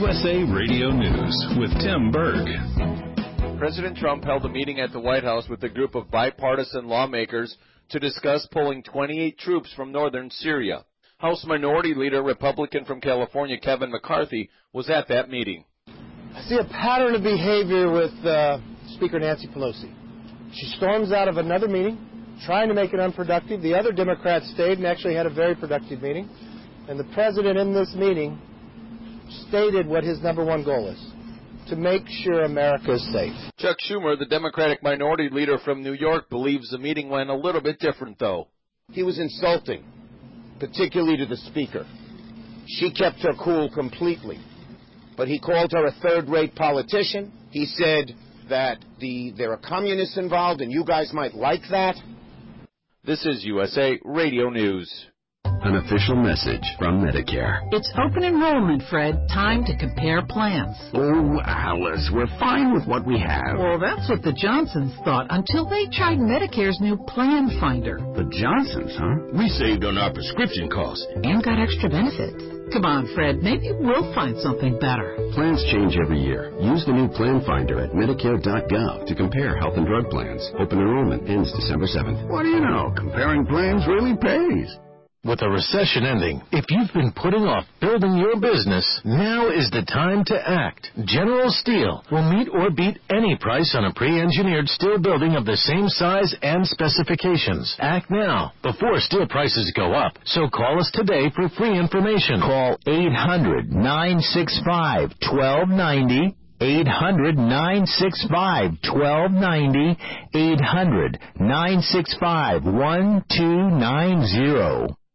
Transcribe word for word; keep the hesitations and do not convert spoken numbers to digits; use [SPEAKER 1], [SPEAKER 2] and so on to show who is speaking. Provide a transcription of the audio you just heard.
[SPEAKER 1] U S A Radio News with Tim Berg.
[SPEAKER 2] President Trump held a meeting at the White House with a group of bipartisan lawmakers to discuss pulling twenty-eight troops from northern Syria. House Minority Leader, Republican from California, Kevin McCarthy, was at that meeting.
[SPEAKER 3] I see a pattern of behavior with uh, Speaker Nancy Pelosi. She storms out of another meeting, trying to make it unproductive. The other Democrats stayed and actually had a very productive meeting. And the president in this meeting stated what his number one goal is, to make sure America is safe.
[SPEAKER 2] Chuck Schumer, the Democratic Minority Leader from New York, believes the meeting went a little bit different, though.
[SPEAKER 4] He was insulting, particularly to the Speaker. She kept her cool completely. But he called her a third-rate politician. He said that the there are communists involved and you guys might like that.
[SPEAKER 2] This is U S A Radio News.
[SPEAKER 5] An official message from Medicare.
[SPEAKER 6] It's open enrollment, Fred. Time to compare plans.
[SPEAKER 5] Oh, Alice, we're fine with what we have.
[SPEAKER 6] Well, that's what the Johnsons thought until they tried Medicare's new Plan Finder.
[SPEAKER 5] The Johnsons, huh?
[SPEAKER 7] We saved on our prescription costs.
[SPEAKER 6] And got extra benefits. Come on, Fred. Maybe we'll find something better.
[SPEAKER 5] Plans change every year. Use the new Plan Finder at Medicare dot gov to compare health and drug plans. Open enrollment ends December seventh.
[SPEAKER 7] What do you know? Comparing plans really pays. With a recession ending, if you've been putting off building your business, now is the time to act. General Steel will meet or beat any price on a pre-engineered steel building of the same size and specifications. Act now, before steel prices go up. So call us today for free information.
[SPEAKER 8] Call eight hundred, nine six five, one two nine zero. eight hundred, nine six five, one two nine zero. eight hundred, nine six five, one two nine zero.